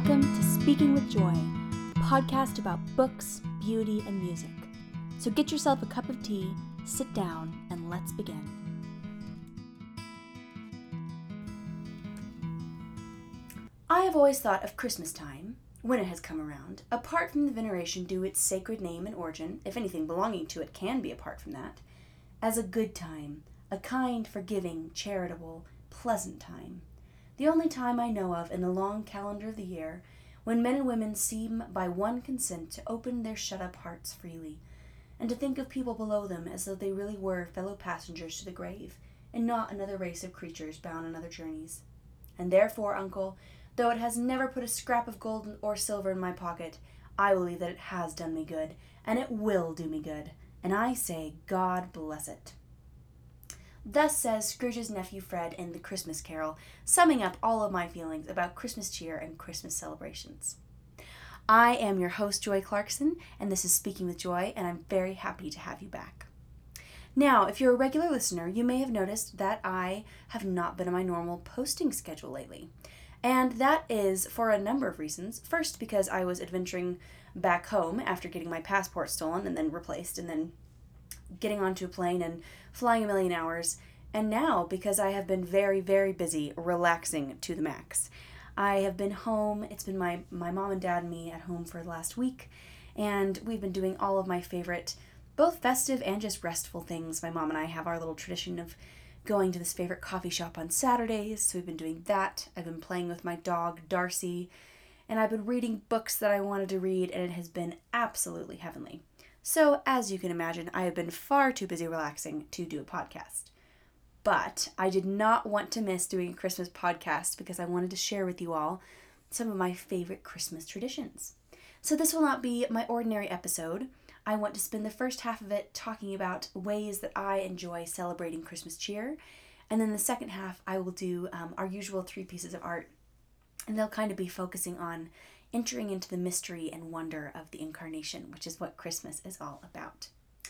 Welcome to Speaking with Joy, a podcast about books, beauty, and music. So get yourself a cup of tea, sit down, and let's begin. I have always thought of Christmas time, when it has come around, apart from the veneration due its sacred name and origin, if anything belonging to it can be apart from that, as a good time, a kind, forgiving, charitable, pleasant time. The only time I know of in the long calendar of the year when men and women seem by one consent to open their shut-up hearts freely, and to think of people below them as though they really were fellow passengers to the grave, and not another race of creatures bound on other journeys. And therefore, uncle, though it has never put a scrap of gold or silver in my pocket, I believe that it has done me good, and it will do me good, and I say, God bless it. Thus says Scrooge's nephew Fred in The Christmas Carol, summing up all of my feelings about Christmas cheer and Christmas celebrations. I am your host, Joy Clarkson, and this is Speaking with Joy, and I'm very happy to have you back. Now, if you're a regular listener, you may have noticed that I have not been on my normal posting schedule lately. And that is for a number of reasons. First, because I was adventuring back home after getting my passport stolen and then replaced, and then getting onto a plane and flying a million hours, and now because I have been very, very busy relaxing to the max. I have been home. It's been my mom and dad and me at home for the last week, and we've been doing all of my favorite, both festive and just restful things. My mom and I have our little tradition of going to this favorite coffee shop on Saturdays, so we've been doing that. I've been playing with my dog, Darcy, and I've been reading books that I wanted to read, and it has been absolutely heavenly. So, as you can imagine, I have been far too busy relaxing to do a podcast. But I did not want to miss doing a Christmas podcast because I wanted to share with you all some of my favorite Christmas traditions. So this will not be my ordinary episode. I want to spend the first half of it talking about ways that I enjoy celebrating Christmas cheer. And then the second half, I will do our usual 3 pieces of art. And they'll kind of be focusing on entering into the mystery and wonder of the incarnation, which is what Christmas is all about.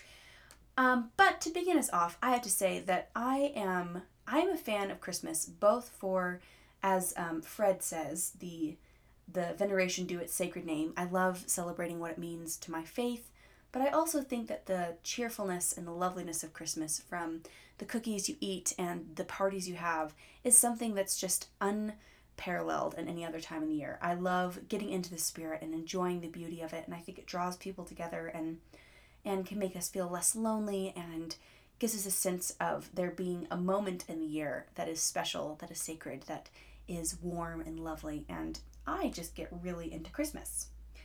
But to begin us off, I have to say that I am a fan of Christmas, both for, as Fred says, the veneration due its sacred name. I love celebrating what it means to my faith, but I also think that the cheerfulness and the loveliness of Christmas, from the cookies you eat and the parties you have, is something that's just unparalleled in any other time in the year. I love getting into the spirit and enjoying the beauty of it, and I think it draws people together and can make us feel less lonely and gives us a sense of there being a moment in the year that is special, that is sacred, that is warm and lovely, and I just get really into Christmas.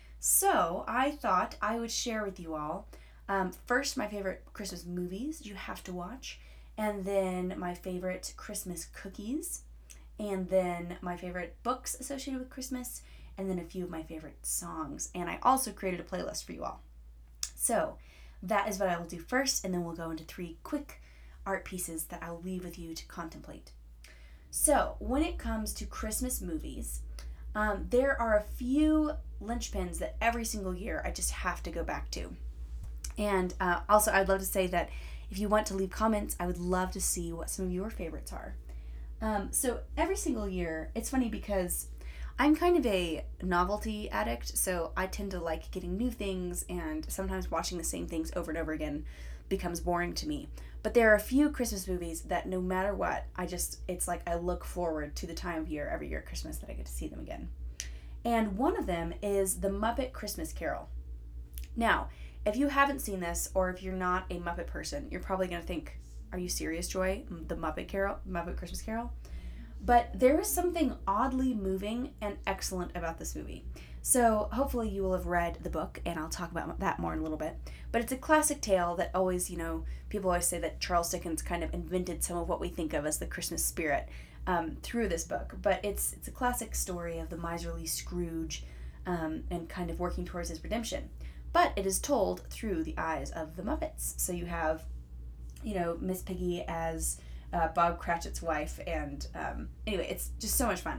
So I thought I would share with you all first my favorite Christmas movies you have to watch, and then my favorite Christmas cookies, and then my favorite books associated with Christmas, and then a few of my favorite songs. And I also created a playlist for you all. So that is what I will do first, and then we'll go into 3 quick art pieces that I'll leave with you to contemplate. So when it comes to Christmas movies, there are a few linchpins that every single year I just have to go back to. And also I'd love to say that if you want to leave comments, I would love to see what some of your favorites are. So every single year, it's funny because I'm kind of a novelty addict, so I tend to like getting new things, and sometimes watching the same things over and over again becomes boring to me. But there are a few Christmas movies that no matter what, it's like I look forward to the time of year every year at Christmas that I get to see them again. And one of them is The Muppet Christmas Carol. Now, if you haven't seen this, or if you're not a Muppet person, you're probably going to think, are you serious, Joy? The Muppet Christmas Carol? But there is something oddly moving and excellent about this movie. So hopefully you will have read the book, and I'll talk about that more in a little bit. But it's a classic tale that always, people always say that Charles Dickens kind of invented some of what we think of as the Christmas spirit through this book. But it's a classic story of the miserly Scrooge and kind of working towards his redemption. But it is told through the eyes of the Muppets. So you have, Miss Piggy as Bob Cratchit's wife, and anyway, it's just so much fun.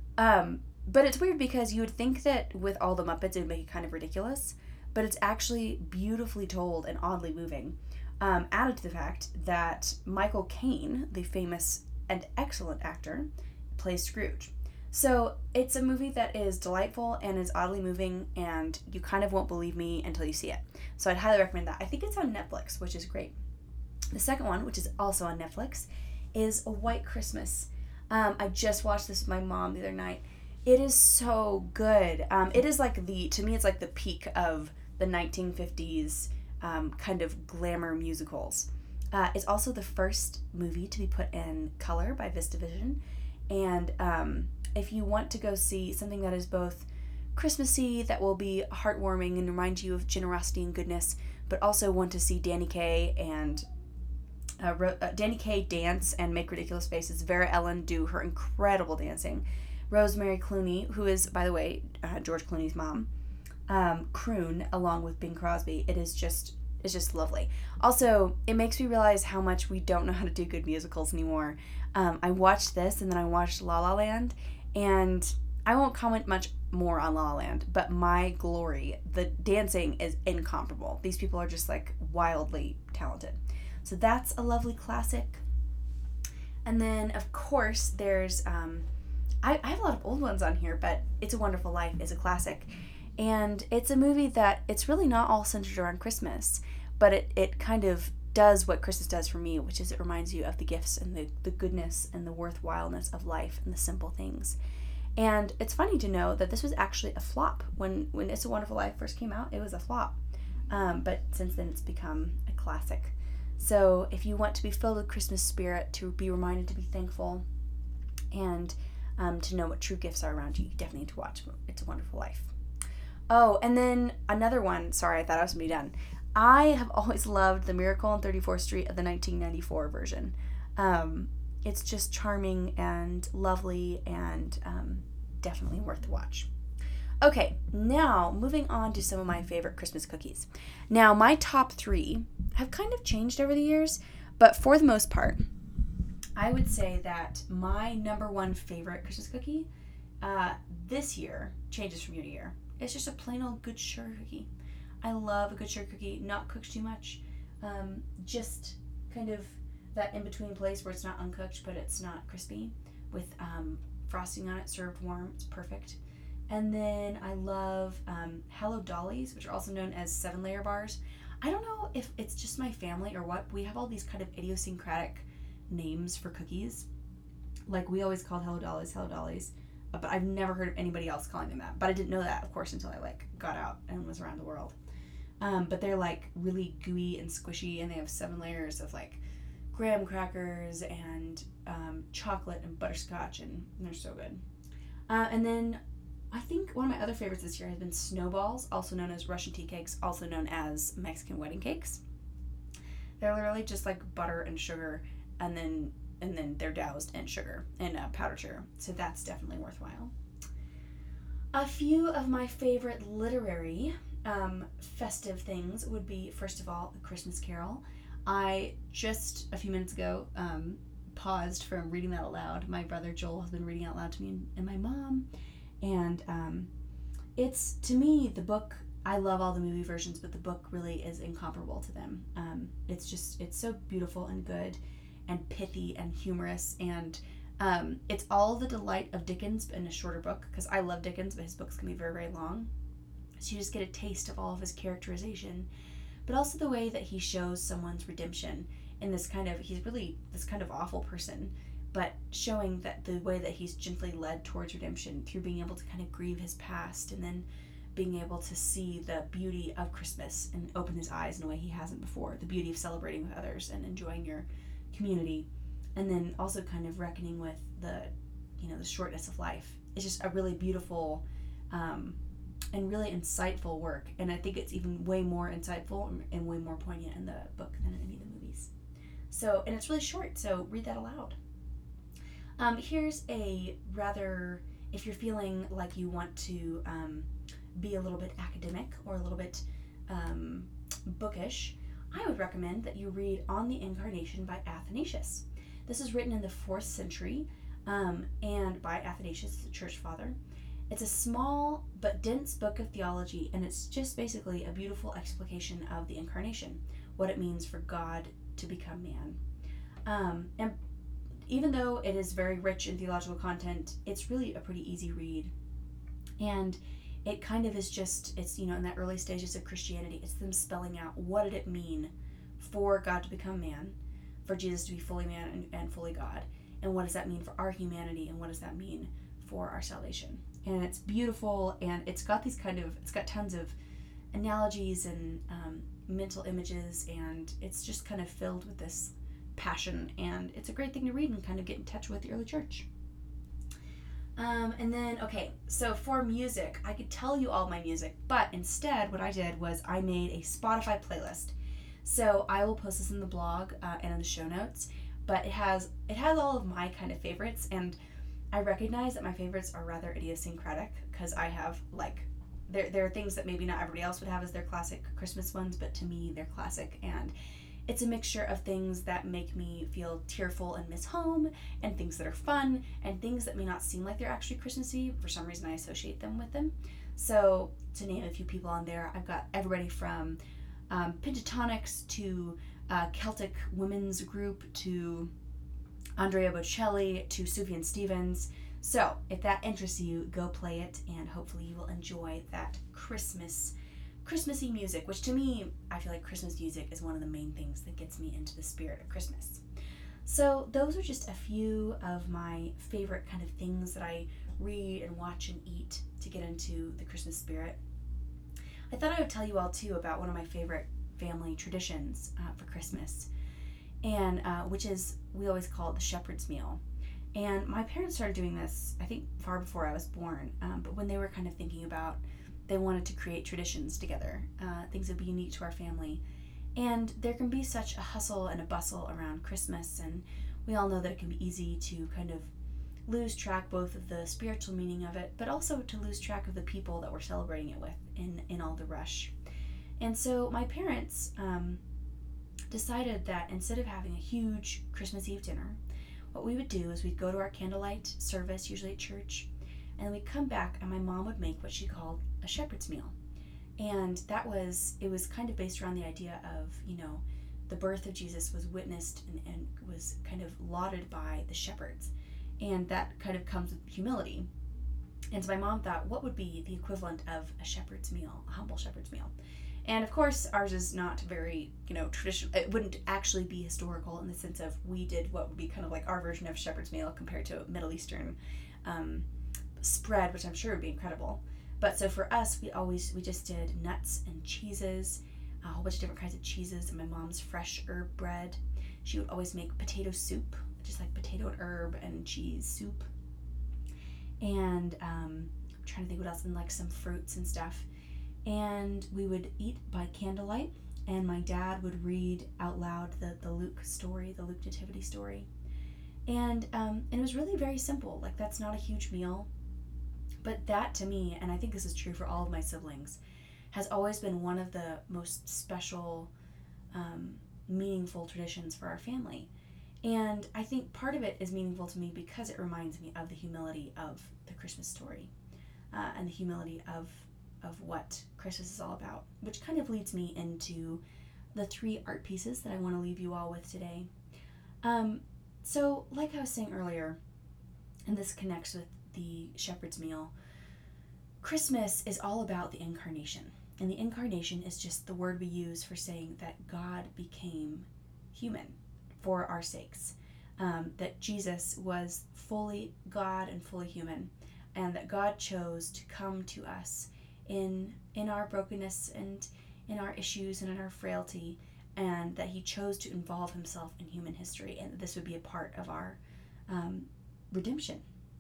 But it's weird because you would think that with all the Muppets it would make it kind of ridiculous, but it's actually beautifully told and oddly moving. Added to the fact that Michael Caine, the famous and excellent actor, plays Scrooge. So it's a movie that is delightful and is oddly moving, and you kind of won't believe me until you see it. So I'd highly recommend that. I think it's on Netflix, which is great. The second one, which is also on Netflix, is A White Christmas. I just watched this with my mom the other night. It is so good. It is like to me, it's like the peak of the 1950s kind of glamour musicals. It's also the first movie to be put in color by VistaVision. And if you want to go see something that is both Christmassy, that will be heartwarming and remind you of generosity and goodness, but also want to see Danny Kaye and Danny Kaye dance and make ridiculous faces, Vera Ellen do her incredible dancing, Rosemary Clooney, who is, by the way, George Clooney's mom, croon along with Bing Crosby. It's just lovely. Also, it makes me realize how much we don't know how to do good musicals anymore. I watched this, and then I watched La La Land, and I won't comment much more on La La Land, but my glory, the dancing is incomparable. These people are just like wildly talented. So that's a lovely classic. And then, of course, there's, I have a lot of old ones on here, but It's a Wonderful Life is a classic. And it's a movie that it's really not all centered around Christmas, but it kind of does what Christmas does for me, which is it reminds you of the gifts and the goodness and the worthwhileness of life and the simple things. And it's funny to know that this was actually a flop. When It's a Wonderful Life first came out, it was a flop. But since then, it's become a classic. So if you want to be filled with Christmas spirit, to be reminded to be thankful, and to know what true gifts are around you, you definitely need to watch It's a Wonderful Life. Oh, and then another one. Sorry, I thought I was going to be done. I have always loved The Miracle on 34th Street of the 1994 version. It's just charming and lovely and definitely worth the watch. Okay, now moving on to some of my favorite Christmas cookies. Now, my top 3 have kind of changed over the years, but for the most part, I would say that my number 1 favorite Christmas cookie this year changes from year to year. It's just a plain old good sugar cookie. I love a good sugar cookie, not cooked too much, just kind of that in-between place where it's not uncooked but it's not crispy, with frosting on it, served warm. It's perfect. And then I love Hello Dollies, which are also known as 7-layer bars. I don't know if it's just my family or what. We have all these kind of idiosyncratic names for cookies. Like, we always called Hello Dollies, but I've never heard of anybody else calling them that. But I didn't know that, of course, until I got out and was around the world. But they're really gooey and squishy, and they have 7 layers of graham crackers and chocolate and butterscotch, and they're so good. And then I think one of my other favorites this year has been snowballs, also known as Russian tea cakes, also known as Mexican wedding cakes. They're literally just butter and sugar, and then they're doused in sugar and powdered sugar. So that's definitely worthwhile. A few of my favorite literary festive things would be, first of all, A Christmas Carol. I just a few minutes ago paused from reading that out loud. My brother Joel has been reading out loud to me and my mom, and it's, to me, the book. I love all the movie versions, but the book really is incomparable to them. It's so beautiful and good and pithy and humorous, and it's all the delight of Dickens in a shorter book, because I love Dickens, but his books can be very, very long. So you just get a taste of all of his characterization, but also the way that he shows someone's redemption in this he's really this kind of awful person, but showing that the way that he's gently led towards redemption through being able to kind of grieve his past, and then being able to see the beauty of Christmas and open his eyes in a way he hasn't before, the beauty of celebrating with others and enjoying your community, and then also kind of reckoning with the shortness of life. It's just a really beautiful and really insightful work, and I think it's even way more insightful and way more poignant in the book than in any of the movies. So, and it's really short, so read that aloud. Here's a rather, if you're feeling like you want to be a little bit academic or a little bit bookish, I would recommend that you read On the Incarnation by Athanasius. This is written in the 4th century and by Athanasius, the church father. It's a small but dense book of theology, and it's just basically a beautiful explication of the incarnation, what it means for God to become man. And even though it is very rich in theological content, it's really a pretty easy read. And it kind of is just, it's, in that early stages of Christianity, it's them spelling out what did it mean for God to become man, for Jesus to be fully man and fully God, and what does that mean for our humanity, and what does that mean for our salvation. And it's beautiful, and it's got tons of analogies and mental images, and it's just kind of filled with this passion, and it's a great thing to read and kind of get in touch with the early church. And then, okay, so for music, I could tell you all my music, but instead what I did was I made a Spotify playlist. So I will post this in the blog and in the show notes, but it has all of my kind of favorites, and I recognize that my favorites are rather idiosyncratic, because I have, there are things that maybe not everybody else would have as their classic Christmas ones, but to me they're classic, and it's a mixture of things that make me feel tearful and miss home, and things that are fun, and things that may not seem like they're actually Christmassy. For some reason, I associate them with them. So, to name a few people on there, I've got everybody from Pentatonix to Celtic women's group to Andrea Bocelli to Sufjan Stevens. So, if that interests you, go play it, and hopefully you will enjoy that Christmassy music, which to me, I feel like Christmas music is one of the main things that gets me into the spirit of Christmas. So those are just a few of my favorite kind of things that I read and watch and eat to get into the Christmas spirit. I thought I would tell you all too about one of my favorite family traditions for Christmas, and which is, we always call it the shepherd's meal. And my parents started doing this, I think, far before I was born, but when they were kind of thinking about, they wanted to create traditions together, things that would be unique to our family. And there can be such a hustle and a bustle around Christmas, and we all know that it can be easy to kind of lose track both of the spiritual meaning of it, but also to lose track of the people that we're celebrating it with in all the rush. And so my parents decided that instead of having a huge Christmas Eve dinner, what we would do is we'd go to our candlelight service, usually at church, and we'd come back, and my mom would make what she called a shepherd's meal. And it was kind of based around the idea of, the birth of Jesus was witnessed and was kind of lauded by the shepherds. And that kind of comes with humility. And so my mom thought, what would be the equivalent of a shepherd's meal, a humble shepherd's meal? And of course, ours is not very, traditional. It wouldn't actually be historical in the sense of we did what would be kind of like our version of shepherd's meal compared to a Middle Eastern spread, which I'm sure would be incredible. But so for us, we just did nuts and cheeses, a whole bunch of different kinds of cheeses, and my mom's fresh herb bread. She would always make potato soup, just like potato and herb and cheese soup. And I'm trying to think what else, and like some fruits and stuff. And we would eat by candlelight, and my dad would read out loud the Luke story, the Luke Nativity story. And it was really very simple. Like, that's not a huge meal. But that, to me, and I think this is true for all of my siblings, has always been one of the most special, meaningful traditions for our family. And I think part of it is meaningful to me because it reminds me of the humility of the Christmas story, and the humility of what Christmas is all about, which kind of leads me into the 3 art pieces that I want to leave you all with today. So, like I was saying earlier, and this connects with the shepherd's meal, Christmas is all about the incarnation. And the incarnation is just the word we use for saying that God became human for our sakes. That Jesus was fully God and fully human, and that God chose to come to us in our brokenness and in our issues and in our frailty, and that he chose to involve himself in human history, and this would be a part of our redemption.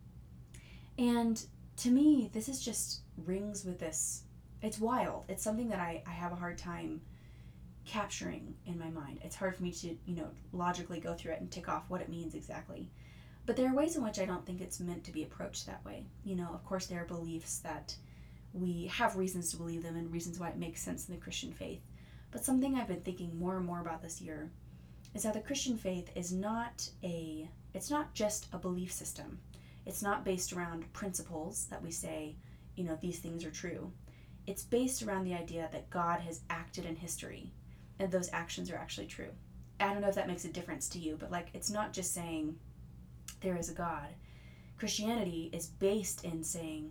And to me, this is just rings with this. It's wild. It's something that I have a hard time capturing in my mind. It's hard for me to, logically go through it and tick off what it means exactly. But there are ways in which I don't think it's meant to be approached that way. Of course, there are beliefs that we have reasons to believe them and reasons why it makes sense in the Christian faith. But something I've been thinking more and more about this year is how the Christian faith is it's not just a belief system. It's not based around principles that we say, these things are true. It's based around the idea that God has acted in history and those actions are actually true. I don't know if that makes a difference to you, but it's not just saying there is a God. Christianity is based in saying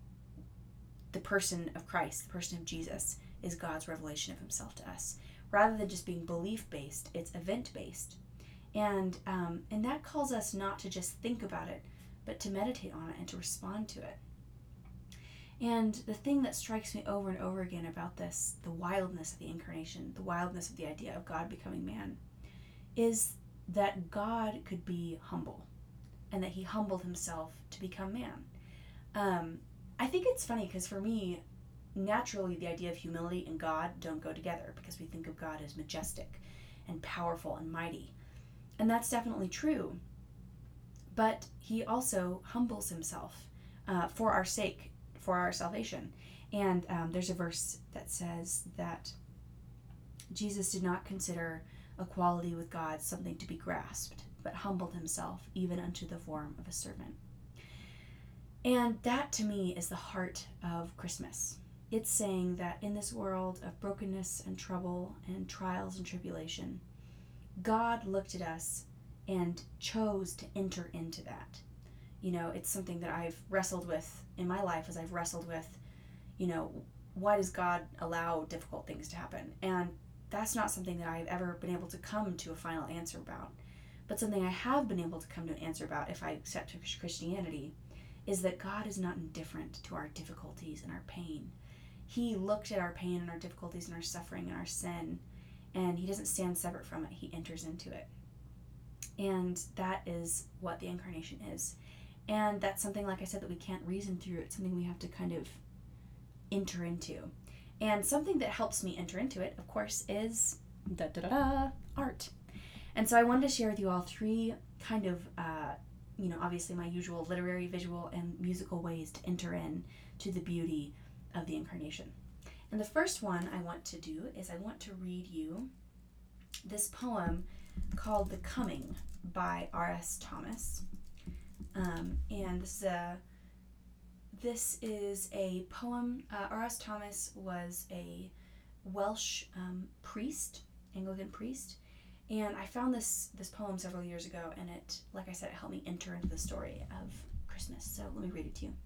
the person of Christ, the person of Jesus, is God's revelation of himself to us. Rather than just being belief-based, it's event-based. And that calls us not to just think about it, but to meditate on it and to respond to it. And the thing that strikes me over and over again about this, the wildness of the incarnation, the wildness of the idea of God becoming man, is that God could be humble, and that he humbled himself to become man. I think it's funny because for me, naturally the idea of humility and God don't go together, because we think of God as majestic and powerful and mighty. And that's definitely true. But he also humbles himself for our sake, for our salvation. And there's a verse that says that Jesus did not consider equality with God something to be grasped, but humbled himself even unto the form of a servant. And that to me is the heart of Christmas. It's saying that in this world of brokenness and trouble and trials and tribulation, God looked at us and chose to enter into that. You know, it's something that I've wrestled with in my life as I've wrestled with, you know, why does God allow difficult things to happen? And that's not something that I've ever been able to come to a final answer about. But something I have been able to come to an answer about, if I accept Christianity, is that God is not indifferent to our difficulties and our pain. He looked at our pain and our difficulties and our suffering and our sin, and he doesn't stand separate from it. He enters into it. And that is what the incarnation is. And that's something, like I said, that we can't reason through. It's something we have to kind of enter into. And something that helps me enter into it, of course, is art. And so I wanted to share with you all three kind of, obviously my usual literary, visual, and musical ways to enter in to the beauty of the incarnation. And the first one I want to do is I want to read you this poem called The Coming by R.S. Thomas. And this is a poem. R.S. Thomas was a Welsh priest, Anglican priest, and I found this poem several years ago, and it, like I said, it helped me enter into the story of Christmas. So let me read it to you.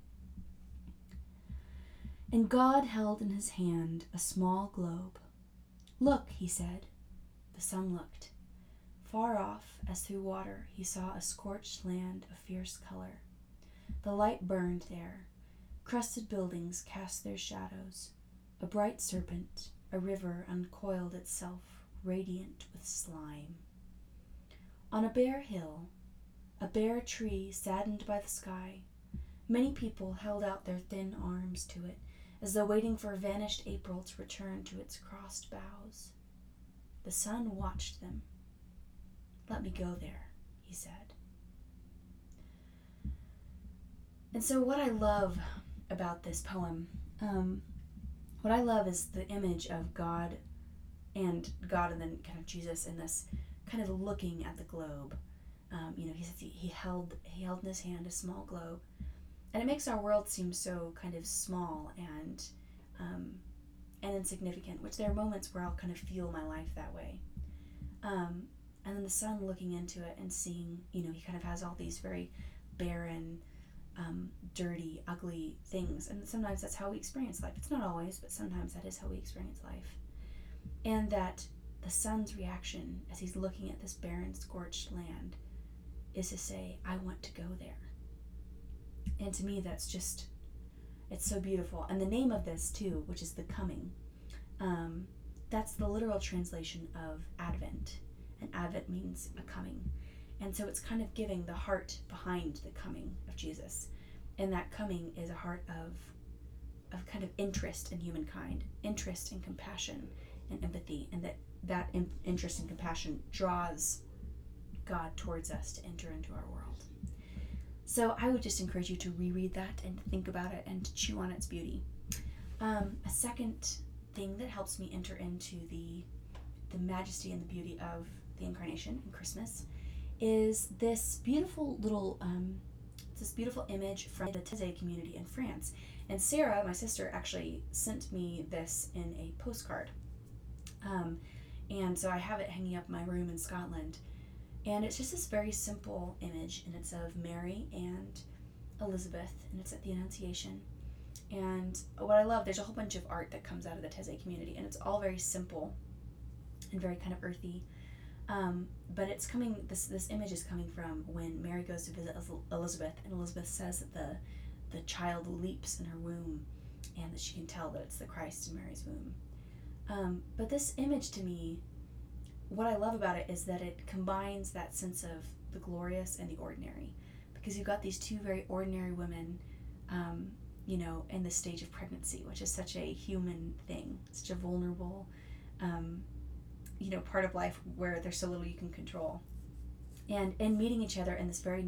And God held in his hand a small globe. Look, he said. The sun looked. Far off, as through water, he saw a scorched land of fierce color. The light burned there. Crusted buildings cast their shadows. A bright serpent, a river, uncoiled itself, radiant with slime. On a bare hill, a bare tree saddened by the sky, many people held out their thin arms to it, as though waiting for vanished April to return to its crossed boughs. The sun watched them. Let me go there, he said. And so what I love about this poem, what I love is the image of God and then kind of Jesus in this kind of looking at the globe. He says he held in his hand a small globe, and it makes our world seem so kind of small and insignificant, which there are moments where I'll kind of feel my life that way. And then the sun looking into it and seeing, he kind of has all these very barren, dirty, ugly things. And sometimes that's how we experience life. It's not always, but sometimes that is how we experience life. And that the sun's reaction as he's looking at this barren, scorched land is to say, I want to go there. And to me, that's just, it's so beautiful. And the name of this, too, which is The Coming, that's the literal translation of Advent. And Advent means a coming. And so it's kind of giving the heart behind the coming of Jesus. And that coming is a heart of kind of interest in humankind, interest and compassion and empathy, and that interest and compassion draws God towards us to enter into our world. So I would just encourage you to reread that and to think about it and to chew on its beauty. A second thing that helps me enter into the majesty and the beauty of the incarnation and Christmas is this beautiful little image from the Taizé community in France. And Sarah, my sister, actually sent me this in a postcard. And so I have it hanging up in my room in Scotland. And it's just this very simple image, and it's of Mary and Elizabeth, and it's at the Annunciation. And what I love, there's a whole bunch of art that comes out of the Taizé community, and it's all very simple and very kind of earthy. But it's coming, this image is coming from when Mary goes to visit Elizabeth, and Elizabeth says that the child leaps in her womb, and that she can tell that it's the Christ in Mary's womb. But this image, to me, what I love about it is that it combines that sense of the glorious and the ordinary, because you've got these two very ordinary women, in the stage of pregnancy, which is such a human thing, such a vulnerable, part of life where there's so little you can control. And in meeting each other in this very,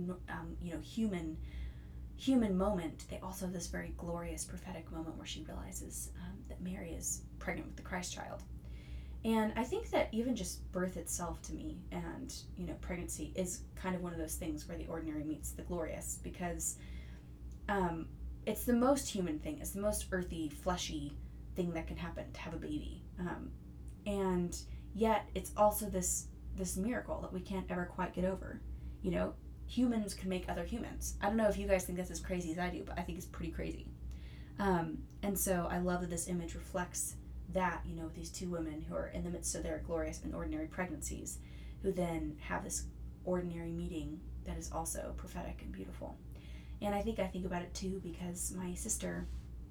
human moment, they also have this very glorious prophetic moment where she realizes that Mary is pregnant with the Christ child. And I think that even just birth itself, to me, and pregnancy is kind of one of those things where the ordinary meets the glorious, because it's the most human thing. It's the most earthy, fleshy thing that can happen, to have a baby. And yet it's also this miracle that we can't ever quite get over. Humans can make other humans. I don't know if you guys think that's as crazy as I do, but I think it's pretty crazy. And so I love that this image reflects that, with these two women who are in the midst of their glorious and ordinary pregnancies, who then have this ordinary meeting that is also prophetic and beautiful. And I think about it too, because my sister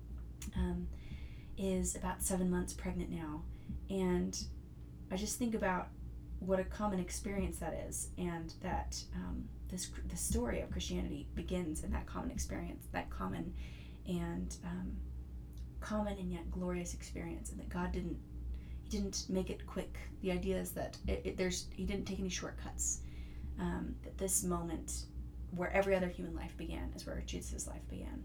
is about 7 months pregnant now, and I just think about what a common experience that is, and that the story of Christianity begins in that common experience, that common and yet glorious experience, and that God didn't make it quick. The idea is that he didn't take any shortcuts. That this moment where every other human life began is where Jesus' life began.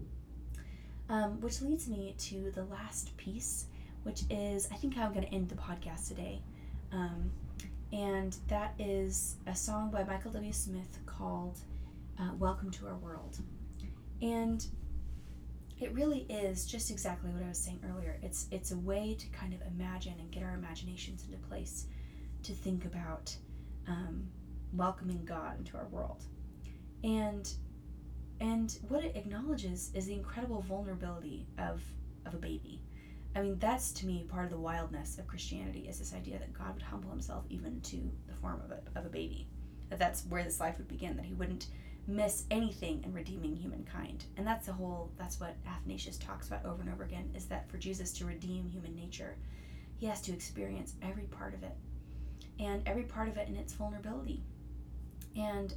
Which leads me to the last piece, which is, I think, how I'm going to end the podcast today. And that is a song by Michael W. Smith called Welcome to Our World. And it really is just exactly what I was saying earlier. It's a way to kind of imagine and get our imaginations into place to think about welcoming God into our world. And what it acknowledges is the incredible vulnerability of a baby. I mean, that's, to me, part of the wildness of Christianity, is this idea that God would humble himself even to the form of a baby. That's where this life would begin, that he wouldn't miss anything in redeeming humankind. And that's what Athanasius talks about over and over again, is that for Jesus to redeem human nature, he has to experience every part of it, and every part of it in its vulnerability. And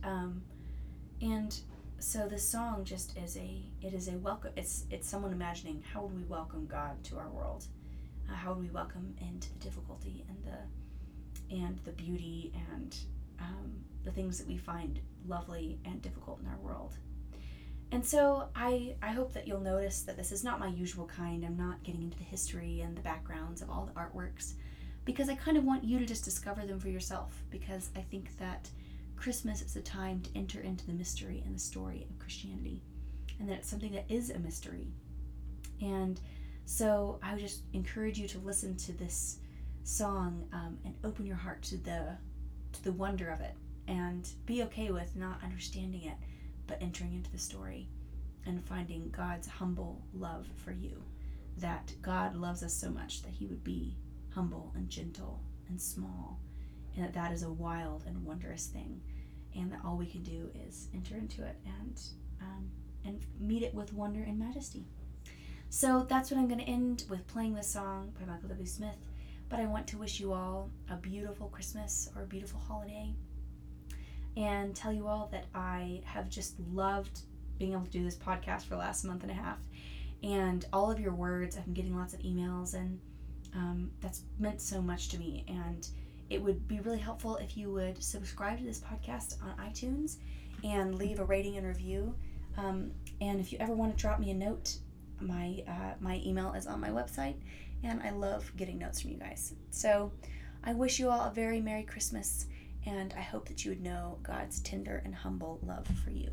so this song just is a welcome. It's someone imagining, how would we welcome God to our world? How would we welcome into the difficulty and the beauty and the things that we find lovely and difficult in our world? And so I hope that you'll notice that this is not my usual kind. I'm not getting into the history and the backgrounds of all the artworks, because I kind of want you to just discover them for yourself, because I think that Christmas is a time to enter into the mystery and the story of Christianity, and that it's something that is a mystery. And so I would just encourage you to listen to this song and open your heart to the wonder of it, and be okay with not understanding it, but entering into the story and finding God's humble love for you, that God loves us so much that he would be humble and gentle and small, and that is a wild and wondrous thing, and that all we can do is enter into it and meet it with wonder and majesty. So that's what I'm going to end with, playing this song by Michael W. Smith. But I want to wish you all a beautiful Christmas or a beautiful holiday, and tell you all that I have just loved being able to do this podcast for the last month and a half, and all of your words. I've been getting lots of emails, and that's meant so much to me. And it would be really helpful if you would subscribe to this podcast on iTunes and leave a rating and review. And if you ever want to drop me a note, my email is on my website, and I love getting notes from you guys. So I wish you all a very Merry Christmas, and I hope that you would know God's tender and humble love for you.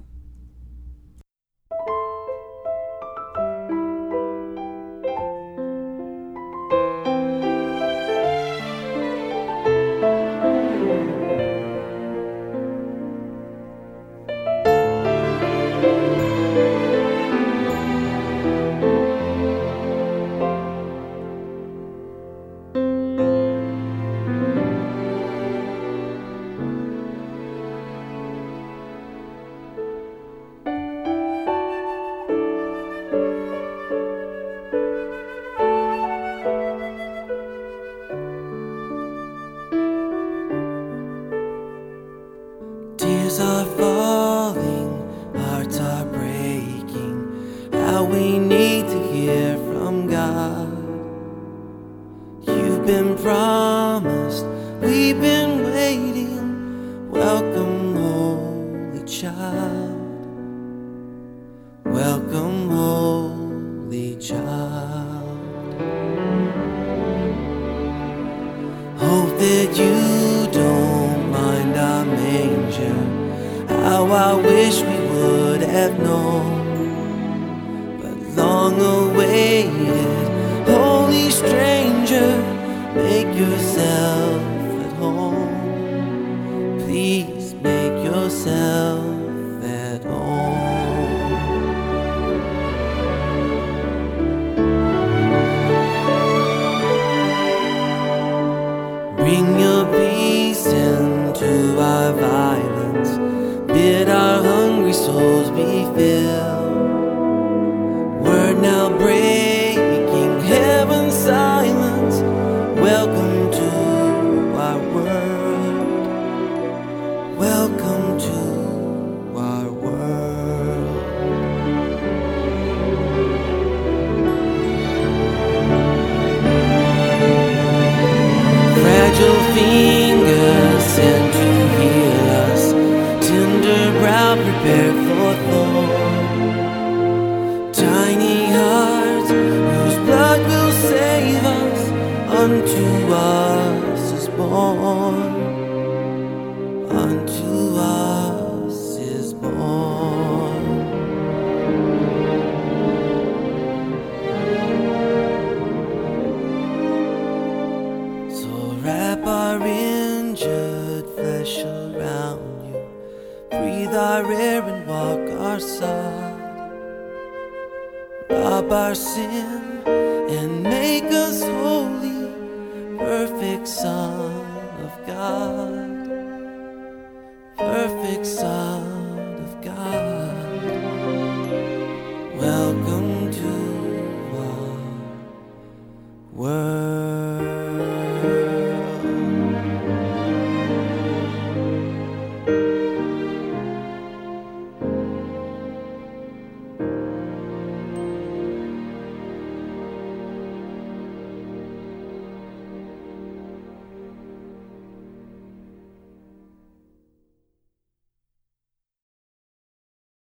we've been waiting. Welcome, Holy Child. Welcome, Holy Child. Hope that you don't mind our manger. How I wish we would have known. But long awaited, holy stranger, make yourself at home. Please make yourself at home. Bring your peace into our violence. Bid our hungry souls be filled. Word now breaking heaven's silence. Welcome to our world. Welcome to our world. Fragile fingers sent to heal us. Tender brow prepared for thorn. Tiny hearts whose blood will save us. Unto us is born. Unto us is born. So wrap our injured flesh around you. Breathe our air and walk our side. Rob our sin and make us holy, perfect Son of God.